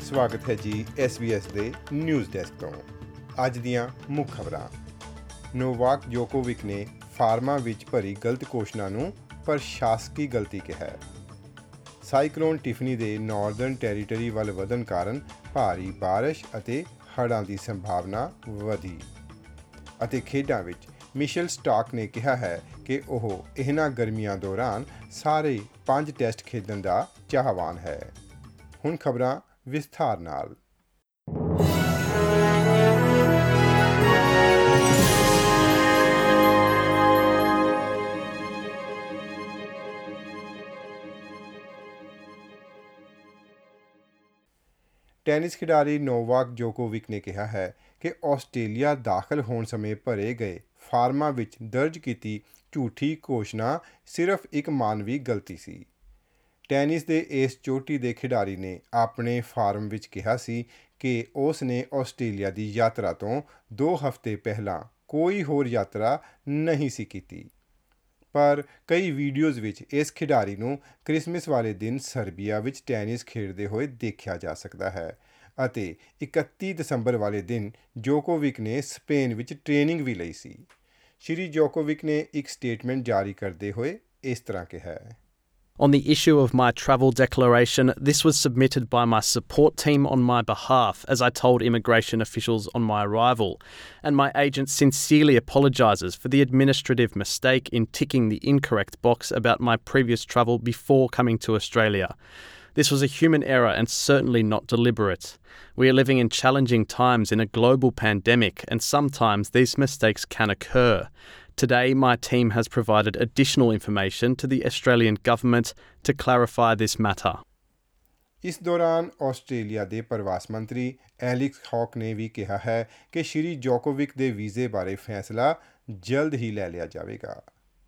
ਸਵਾਗਤ ਹੈ ਜੀ SBS ਦੇ ਨਿਊਜ਼ ਡੈਸਕ ਤੋਂ। ਅੱਜ ਦੀਆਂ ਮੁੱਖ ਖਬਰਾਂ। ਨੋਵਾਕ ਜੋਕੋਵਿਕ ਨੇ ਫਾਰਮਾ ਵਿੱਚ ਭਰੀ ਗਲਤ ਘੋਸ਼ਣਾ ਨੂੰ ਪ੍ਰਸ਼ਾਸਕੀ ਗਲਤੀ ਕਿਹਾ ਹੈ। ਸਾਈਕਲੋਨ ਟਿਫਨੀ ਦੇ ਨਾਰਦਰਨ ਟੈਰੀਟਰੀ ਵੱਲ ਵਧਣ ਕਾਰਨ ਭਾਰੀ ਬਾਰਿਸ਼ ਅਤੇ ਹੜ੍ਹਾਂ ਦੀ ਸੰਭਾਵਨਾ ਵਧੀ। ਅਤੇ ਖੇਡਾਂ ਵਿੱਚ ਮਿਸ਼ੇਲ ਸਟਾਰਕ ਨੇ ਕਿਹਾ ਹੈ ਕਿ ਉਹ ਇਹਨਾਂ ਗਰਮੀਆਂ ਦੌਰਾਨ ਸਾਰੇ 5 ਟੈਸਟ ਖੇਡਣ ਦਾ ਚਾਹਵਾਨ ਹੈ। ਹੁਣ ਖਬਰਾਂ ਵਿਸਥਾਰ ਨਾਲ। ਟੈਨਿਸ ਖਿਡਾਰੀ ਨੋਵਾਕ ਜੋਕੋਵਿਕ ਨੇ ਕਿਹਾ ਹੈ ਕਿ ਆਸਟ੍ਰੇਲੀਆ ਦਾਖਲ ਹੋਣ ਸਮੇਂ ਭਰੇ ਗਏ ਫਾਰਮਾਂ ਵਿੱਚ ਦਰਜ ਕੀਤੀ ਝੂਠੀ ਘੋਸ਼ਣਾ ਸਿਰਫ ਇੱਕ ਮਾਨਵੀ ਗਲਤੀ ਸੀ। ਟੈਨਿਸ ਦੇ ਇਸ ਚੋਟੀ ਦੇ ਖਿਡਾਰੀ ਨੇ ਆਪਣੇ ਫਾਰਮ ਵਿੱਚ ਕਿਹਾ ਸੀ ਕਿ ਉਸ ਨੇ ਆਸਟ੍ਰੇਲੀਆ ਦੀ ਯਾਤਰਾ ਤੋਂ 2 ਹਫ਼ਤੇ ਪਹਿਲਾਂ ਕੋਈ ਹੋਰ ਯਾਤਰਾ ਨਹੀਂ ਸੀ ਕੀਤੀ। ਪਰ ਕਈ ਵੀਡੀਓਜ਼ ਵਿੱਚ ਇਸ ਖਿਡਾਰੀ ਨੂੰ ਕ੍ਰਿਸਮਸ ਵਾਲੇ ਦਿਨ ਸਰਬੀਆ ਵਿੱਚ ਟੈਨਿਸ ਖੇਡਦੇ ਹੋਏ ਦੇਖਿਆ ਜਾ ਸਕਦਾ ਹੈ ਅਤੇ 31 ਦਸੰਬਰ ਵਾਲੇ ਦਿਨ ਜੋਕੋਵਿਕ ਨੇ ਸਪੇਨ ਵਿੱਚ ਟ੍ਰੇਨਿੰਗ ਵੀ ਲਈ ਸੀ। ਸ਼੍ਰੀ ਜੋਕੋਵਿਕ ਨੇ ਇੱਕ ਸਟੇਟਮੈਂਟ ਜਾਰੀ ਕਰਦੇ ਹੋਏ ਇਸ ਤਰ੍ਹਾਂ ਕਿਹਾ ਹੈ। On the issue of my travel declaration, this was submitted by my support team on my behalf, as I told immigration officials on my arrival, and my agent sincerely apologises for the administrative mistake in ticking the incorrect box about my previous travel before coming to Australia. This was a human error and certainly not deliberate. We are living in challenging times in a global pandemic, and sometimes these mistakes can occur. Today, my team has provided additional information to the Australian government to clarify this matter. ਇਸ ਦੌਰਾਨ Australia ਦੇ ਪ੍ਰਵਾਸ ਮੰਤਰੀ ਐਲਿਕਸ hoc ਨੇ ਵੀ ਕਿਹਾ ਹੈ ਕਿ ਸ਼੍ਰੀ Djokovic ਦੇ ਵੀਜ਼ੇ ਬਾਰੇ ਫੈਸਲਾ ਜਲਦ ਹੀ ਲੈ ਲਿਆ ਜਾਵੇਗਾ।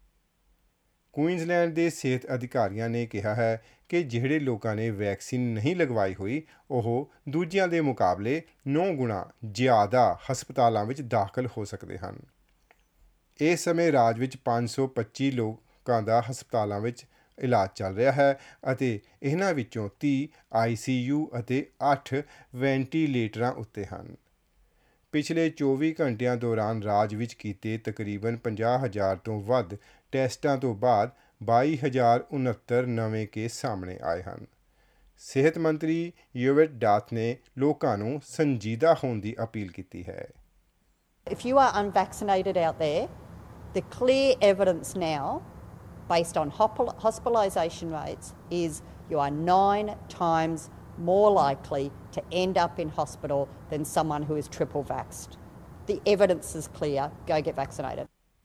ਕੁਈਨਜ਼ਲੈਂਡ ਦੇ ਸਿਹਤ ਅਧਿਕਾਰੀਆਂ ਨੇ ਕਿਹਾ ਹੈ ਕਿ ਜਿਹੜੇ ਲੋਕਾਂ ਨੇ ਵੈਕਸੀਨ ਨਹੀਂ ਲਗਵਾਈ ਹੋਈ ਉਹ ਦੂਜਿਆਂ ਦੇ ਮੁਕਾਬਲੇ 9 ਗੁਣਾ ਜ਼ਿਆਦਾ ਹਸਪਤਾਲਾਂ ਵਿੱਚ ਦਾਖਲ ਹੋ ਸਕਦੇ ਹਨ। ਇਸ ਸਮੇਂ ਰਾਜ ਵਿੱਚ 525 ਲੋਕਾਂ ਦਾ ਹਸਪਤਾਲਾਂ ਵਿੱਚ ਇਲਾਜ ਚੱਲ ਰਿਹਾ ਹੈ ਅਤੇ ਇਹਨਾਂ ਵਿੱਚੋਂ 30 ICU ਅਤੇ 8 ਵੈਂਟੀਲੇਟਰਾਂ ਉੱਤੇ ਹਨ। ਪਿਛਲੇ 24 ਘੰਟਿਆਂ ਦੌਰਾਨ ਰਾਜ ਵਿੱਚ ਕੀਤੇ ਤਕਰੀਬਨ 50,000 ਤੋਂ ਵੱਧ ਟੈਸਟਾਂ ਤੋਂ ਬਾਅਦ 22,069 ਨਵੇਂ ਕੇਸ ਸਾਹਮਣੇ ਆਏ ਹਨ। ਸਿਹਤ ਮੰਤਰੀ ਯੋਵੇਟ ਡਾਥ ਨੇ ਲੋਕਾਂ ਨੂੰ ਸੰਜੀਦਾ ਹੋਣ ਦੀ ਅਪੀਲ ਕੀਤੀ ਹੈ। If you are unvaccinated out there, the clear evidence now, based on hospitalisation rates, is you are 9 times more likely to end up in hospital than someone who is triple vaxxed. The evidence is clear. Go get vaccinated.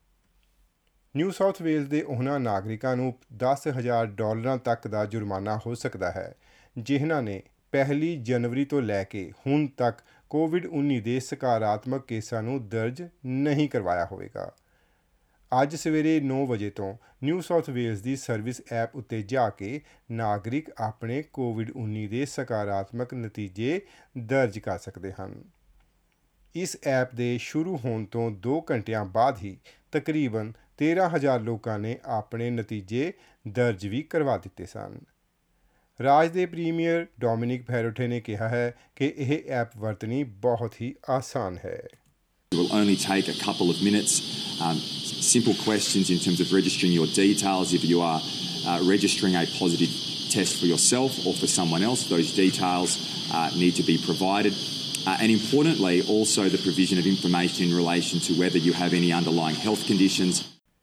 New South Wales ਦੇ ਉਹਨਾਂ ਨਾਗਰਿਕਾਂ ਨੂੰ $10,000 ਤੱਕ ਦਾ ਜੁਰਮਾਨਾ ਹੋ ਸਕਦਾ ਹੈ ਜਿਨ੍ਹਾਂ ਨੇ 1 ਜਨਵਰੀ ਤੋਂ ਲੈ ਕੇ ਹੁਣ ਤੱਕ COVID-19 ਦੇ ਸਕਾਰਾਤਮਕ ਕੇਸਾਂ ਨੂੰ ਦਰਜ ਨਹੀਂ ਕਰਵਾਇਆ ਹੋਵੇਗਾ। ਅੱਜ ਸਵੇਰੇ 9 ਵਜੇ ਤੋਂ ਨਿਊ ਸਾਊਥ ਵੇਲਜ਼ ਦੀ ਸਰਵਿਸ ਐਪ ਉੱਤੇ ਜਾ ਕੇ ਨਾਗਰਿਕ ਆਪਣੇ COVID-19 ਦੇ ਸਕਾਰਾਤਮਕ ਨਤੀਜੇ ਦਰਜ ਕਰ ਸਕਦੇ ਹਨ। ਇਸ ਐਪ ਦੇ ਸ਼ੁਰੂ ਹੋਣ ਤੋਂ 2 ਘੰਟਿਆਂ ਬਾਅਦ ਹੀ ਤਕਰੀਬਨ 13,000 ਲੋਕਾਂ ਨੇ ਆਪਣੇ ਨਤੀਜੇ ਦਰਜ ਵੀ ਕਰਵਾ ਦਿੱਤੇ ਸਨ। ਰਾਜ ਦੇ ਪ੍ਰੀਮੀਅਰ ਡੋਮਿਨਿਕ ਪੈਰੋਟੇ ਨੇ ਕਿਹਾ ਹੈ ਕਿ ਇਹ ਐਪ ਵਰਤਣੀ ਬਹੁਤ ਹੀ ਆਸਾਨ ਹੈ। It will only take a couple of minutes, simple questions in terms of registering your details. If you are registering a positive test for yourself or for someone else, those details need to be provided. And importantly, also the provision of information in relation to whether you have any underlying health conditions.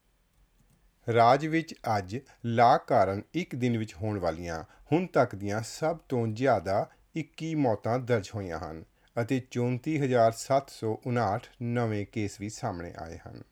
ਰਾਜ ਵਿੱਚ ਅੱਜ ਲਾਗ ਕਾਰਨ ਇੱਕ ਦਿਨ ਵਿੱਚ ਹੋਣ ਵਾਲੀਆਂ ਹੁਣ ਤੱਕ ਦੀਆਂ ਸਭ ਤੋਂ ਜ਼ਿਆਦਾ 21 ਮੌਤਾਂ ਦਰਜ ਹੋਈਆਂ ਹਨ ਅਤੇ 34,759 ਨਵੇਂ ਕੇਸ ਵੀ ਸਾਹਮਣੇ ਆਏ ਹਨ।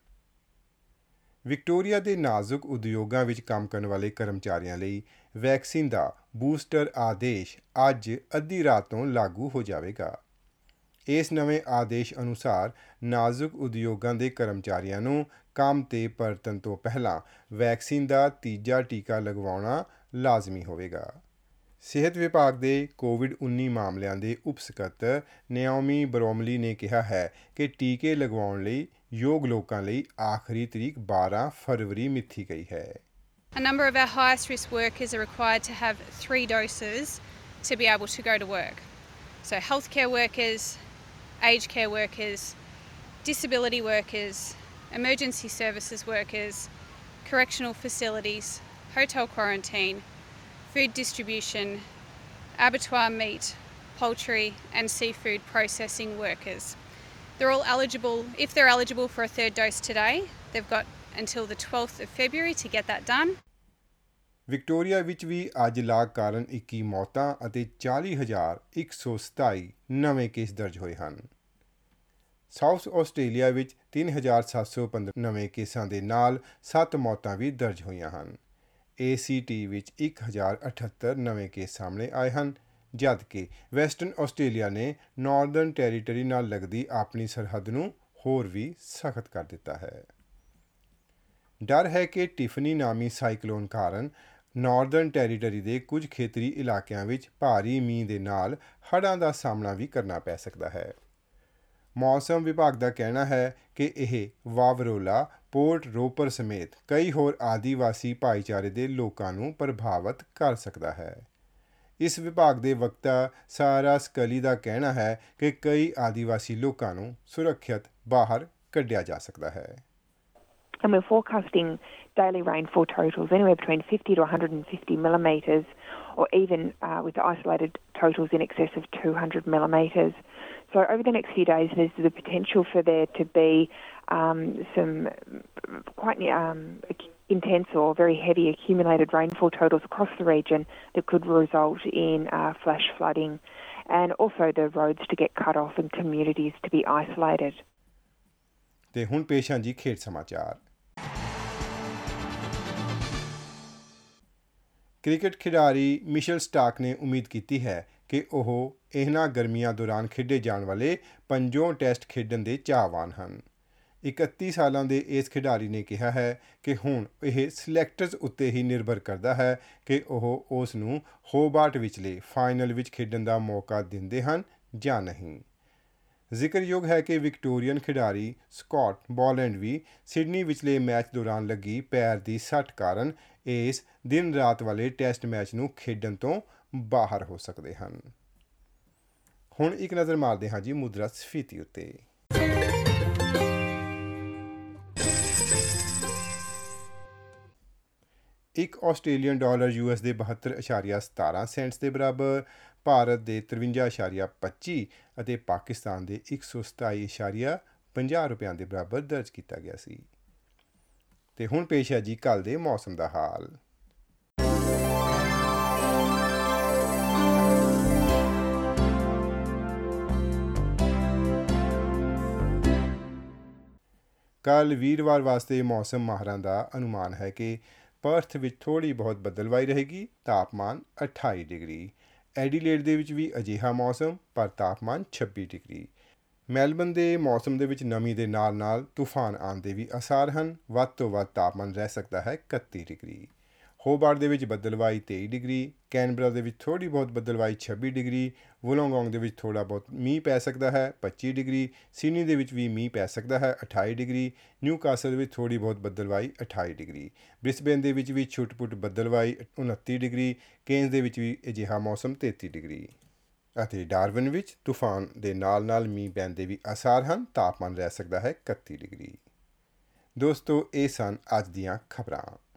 ਵਿਕਟੋਰੀਆ ਦੇ ਨਾਜ਼ੁਕ ਉਦਯੋਗਾਂ ਵਿੱਚ ਕੰਮ ਕਰਨ ਵਾਲੇ ਕਰਮਚਾਰੀਆਂ ਲਈ ਵੈਕਸੀਨ ਦਾ ਬੂਸਟਰ ਆਦੇਸ਼ ਅੱਜ ਅੱਧੀ ਰਾਤ ਤੋਂ ਲਾਗੂ ਹੋ ਜਾਵੇਗਾ। ਇਸ ਨਵੇਂ ਆਦੇਸ਼ ਅਨੁਸਾਰ ਨਾਜ਼ੁਕ ਉਦਯੋਗਾਂ ਦੇ ਕਰਮਚਾਰੀਆਂ ਨੂੰ ਕੰਮ 'ਤੇ ਪਰਤਣ ਤੋਂ ਪਹਿਲਾਂ ਵੈਕਸੀਨ ਦਾ ਤੀਜਾ ਟੀਕਾ ਲਗਵਾਉਣਾ ਲਾਜ਼ਮੀ ਹੋਵੇਗਾ। ਸਿਹਤ ਵਿਭਾਗ ਦੇ COVID-19 ਮਾਮਲਿਆਂ ਦੇ ਉਪ ਸਕੱਤਰ ਨਿਓਮੀ ਬਰੋਮਲੀ ਨੇ ਕਿਹਾ ਹੈ ਕਿ ਟੀਕੇ ਲਗਵਾਉਣ ਲਈ ਯੋਗ ਲੋਕਾਂ ਲਈ ਆਖਰੀ ਤਰੀਕ 12 ਫਰਵਰੀ ਮਿੱਥੀ ਗਈ ਹੈ। A number of our highest risk workers are required to have 3 doses to be able to go to work. So healthcare workers, aged care workers, disability workers, emergency services workers, correctional facilities, hotel quarantine, food distribution, abattoir meat, poultry and seafood processing workers. They're all eligible. If they're eligible for a third dose today, they've got until the 12th of February to get that done. Victoria ਵਿੱਚ ਵੀ ਅੱਜ ਲਾਗ ਕਾਰਨ 21 ਮੌਤਾਂ ਅਤੇ 40,127 ਨਵੇਂ case ਦਰਜ ਹੋਏ ਹਨ। ਸਾਊਥ ਆਸਟ੍ਰੇਲੀਆ ਵਿੱਚ 3,715 ਨਵੇਂ ਕੇਸਾਂ ਦੇ ਨਾਲ 7 ਮੌਤਾਂ ਵੀ ਦਰਜ ਹੋਈਆਂ ਹਨ। ACT ਵਿੱਚ 1,078 ਨਵੇਂ ਕੇਸ ਸਾਹਮਣੇ ਆਏ ਹਨ, ਜਦ ਕਿ ਵੈਸਟਰਨ ਆਸਟ੍ਰੇਲੀਆ ਨੇ ਨਾਰਦਰਨ ਟੈਰੀਟਰੀ ਨਾਲ ਲੱਗਦੀ ਆਪਣੀ ਸਰਹੱਦ ਨੂੰ ਹੋਰ ਵੀ ਸਖਤ ਕਰ ਦਿੱਤਾ ਹੈ। ਡਰ ਹੈ ਕਿ ਟਿਫਨੀ ਨਾਮੀ ਸਾਈਕਲੋਨ ਕਾਰਨ ਨਾਰਦਰਨ ਟੈਰੀਟਰੀ ਦੇ ਕੁਝ ਖੇਤਰੀ ਇਲਾਕਿਆਂ ਵਿੱਚ ਭਾਰੀ ਮੀਂਹ ਦੇ ਨਾਲ ਹੜ੍ਹਾਂ ਦਾ ਸਾਹਮਣਾ ਵੀ ਕਰਨਾ ਪੈ ਸਕਦਾ ਹੈ। ਮੌਸਮ ਵਿਭਾਗ ਦਾ ਕਹਿਣਾ ਹੈ ਕਿ ਇਹ ਵਾਵਰੋਲਾ, ਪੋਰਟ ਰੋਪਰ ਸਮੇਤ ਕਈ ਹੋਰ ਆਦੀਵਾਸੀ ਭਾਈਚਾਰੇ ਦੇ ਲੋਕਾਂ ਨੂੰ ਪ੍ਰਭਾਵਿਤ ਕਰ ਸਕਦਾ ਹੈ। ਇਸ ਵਿਭਾਗ ਦੇ ਵਕਤਾ ਸਾਰਾ ਸਕਲੀ ਦਾ ਕਹਿਣਾ ਹੈ ਕਿ ਕਈ ਆਦੀਵਾਸੀ ਲੋਕਾਂ ਨੂੰ ਸੁਰੱਖਿਅਤ ਬਾਹਰ ਕੱਢਿਆ ਜਾ ਸਕਦਾ ਹੈ। And we're forecasting daily rainfall totals anywhere between 50 to 150 millimetres, or even with isolated totals in excess of 200 millimetres. So over the next few days, there's the potential for there to be some quite intense or very heavy accumulated rainfall totals across the region that could result in flash flooding, and also the roads to get cut off and communities to be isolated. ਤੇ ਹੁਣ ਪੇਸ਼ ਹਾਂ ਜੀ ਖੇਡ ਸਮਾਚਾਰ। Cricket ਖਿਡਾਰੀ Michelle ਸਟਾਰਕ ਨੇ ਉਮੀਦ ਕੀਤੀ ਹੈ ਕਿ ਉਹ ਇਹਨਾਂ ਗਰਮੀਆਂ ਦੌਰਾਨ ਖੇਡੇ ਜਾਣ ਵਾਲੇ 5 ਟੈਸਟ ਖੇਡਣ ਦੇ ਚਾਹਵਾਨ ਹਨ। 31 ਸਾਲਾਂ ਦੇ ਇਸ ਖਿਡਾਰੀ ਨੇ ਕਿਹਾ ਹੈ ਕਿ ਹੁਣ ਇਹ ਸਿਲੈਕਟਰਸ ਉੱਤੇ ਹੀ ਨਿਰਭਰ ਕਰਦਾ ਹੈ ਕਿ ਉਹ ਉਸ ਨੂੰ ਹੋਬਾਰਟ ਵਿਚਲੇ ਫਾਈਨਲ ਵਿੱਚ ਖੇਡਣ ਦਾ ਮੌਕਾ ਦਿੰਦੇ ਹਨ ਜਾਂ ਨਹੀਂ। ਜ਼ਿਕਰਯੋਗ ਹੈ ਕਿ ਵਿਕਟੋਰੀਅਨ ਖਿਡਾਰੀ ਸਕਾਟ ਬੋਲੈਂਡ ਵੀ ਸਿਡਨੀ ਵਿਚਲੇ ਮੈਚ ਦੌਰਾਨ ਲੱਗੀ ਪੈਰ ਦੀ ਸੱਟ ਕਾਰਨ ਇਸ ਦਿਨ ਰਾਤ ਵਾਲੇ ਟੈਸਟ ਮੈਚ ਨੂੰ ਖੇਡਣ ਤੋਂ ਬਾਹਰ ਹੋ ਸਕਦੇ ਹਨ। ਹੁਣ ਇੱਕ ਨਜ਼ਰ ਮਾਰਦੇ ਹਾਂ ਜੀ ਮੁਦਰਾ ਸਫੀਤੀ ਉੱਤੇ। ਇੱਕ ਆਸਟ੍ਰੇਲੀਅਨ ਡਾਲਰ US ਦੇ 72.17 ਸੈਂਟਸ ਦੇ ਬਰਾਬਰ, ਭਾਰਤ ਦੇ 53.25 ਅਤੇ ਪਾਕਿਸਤਾਨ ਦੇ 127.50 ਰੁਪਇਆਂ ਦੇ ਬਰਾਬਰ ਦਰਜ ਕੀਤਾ ਗਿਆ ਸੀ। ਤੇ ਹੁਣ ਪੇਸ਼ ਹੈ ਜੀ ਕੱਲ੍ਹ ਦੇ ਮੌਸਮ ਦਾ ਹਾਲ। ਕੱਲ੍ਹ ਵੀਰਵਾਰ ਵਾਸਤੇ ਮੌਸਮ ਮਾਹਰਾਂ ਦਾ ਅਨੁਮਾਨ ਹੈ ਕਿ ਪਰਥ ਵਿੱਚ ਥੋੜ੍ਹੀ ਬਹੁਤ ਬੱਦਲਵਾਈ ਰਹੇਗੀ, ਤਾਪਮਾਨ 28 ਡਿਗਰੀ। ਐਡੀਲੇਡ ਦੇ ਵਿੱਚ ਵੀ ਅਜਿਹਾ ਮੌਸਮ, ਪਰ ਤਾਪਮਾਨ 26 ਡਿਗਰੀ। ਮੈਲਬਨ ਦੇ ਮੌਸਮ ਦੇ ਵਿੱਚ ਨਮੀ ਦੇ ਨਾਲ ਨਾਲ ਤੂਫਾਨ ਆਉਣ ਦੇ ਵੀ ਆਸਾਰ ਹਨ। ਵੱਧ ਤੋਂ ਵੱਧ ਤਾਪਮਾਨ ਰਹਿ ਸਕਦਾ ਹੈ 31 ਡਿਗਰੀ। ਹੋਬਾਰਟ ਦੇ ਵਿੱਚ ਬੱਦਲਵਾਈ 23 ਡਿਗਰੀ, ਕੈਨਬਰਾ ਦੇ ਵਿੱਚ ਥੋੜ੍ਹੀ ਬਹੁਤ ਬੱਦਲਵਾਈ 26 ਡਿਗਰੀ, ਵੁਲੋਂਗੋਂਗ ਦੇ ਵਿੱਚ ਥੋੜ੍ਹਾ ਬਹੁਤ ਮੀਂਹ ਪੈ ਸਕਦਾ ਹੈ 25 ਡਿਗਰੀ, ਸਿਡਨੀ ਦੇ ਵਿੱਚ ਵੀ ਮੀਂਹ ਪੈ ਸਕਦਾ ਹੈ 28 ਡਿਗਰੀ, ਨਿਊਕਾਸਲ ਵਿੱਚ ਥੋੜ੍ਹੀ ਬਹੁਤ ਬੱਦਲਵਾਈ 28 ਡਿਗਰੀ, ਬ੍ਰਿਸਬੇਨ ਦੇ ਵਿੱਚ ਵੀ ਛੁੱਟ-ਪੁੱਟ ਬੱਦਲਵਾਈ 29 ਡਿਗਰੀ, ਕੇਨਜ਼ ਦੇ ਵਿੱਚ ਵੀ ਅਜਿਹਾ ਮੌਸਮ 33 ਡਿਗਰੀ ਅਤੇ ਡਾਰਵਿਨ ਵਿੱਚ ਤੂਫਾਨ ਦੇ ਨਾਲ ਨਾਲ ਮੀਂਹ ਪੈਣ ਦੇ ਵੀ ਆਸਾਰ ਹਨ। ਤਾਪਮਾਨ ਰਹਿ ਸਕਦਾ ਹੈ 31 ਡਿਗਰੀ। ਦੋਸਤੋ, ਇਹ ਸਨ ਅੱਜ ਦੀਆਂ ਖਬਰਾਂ।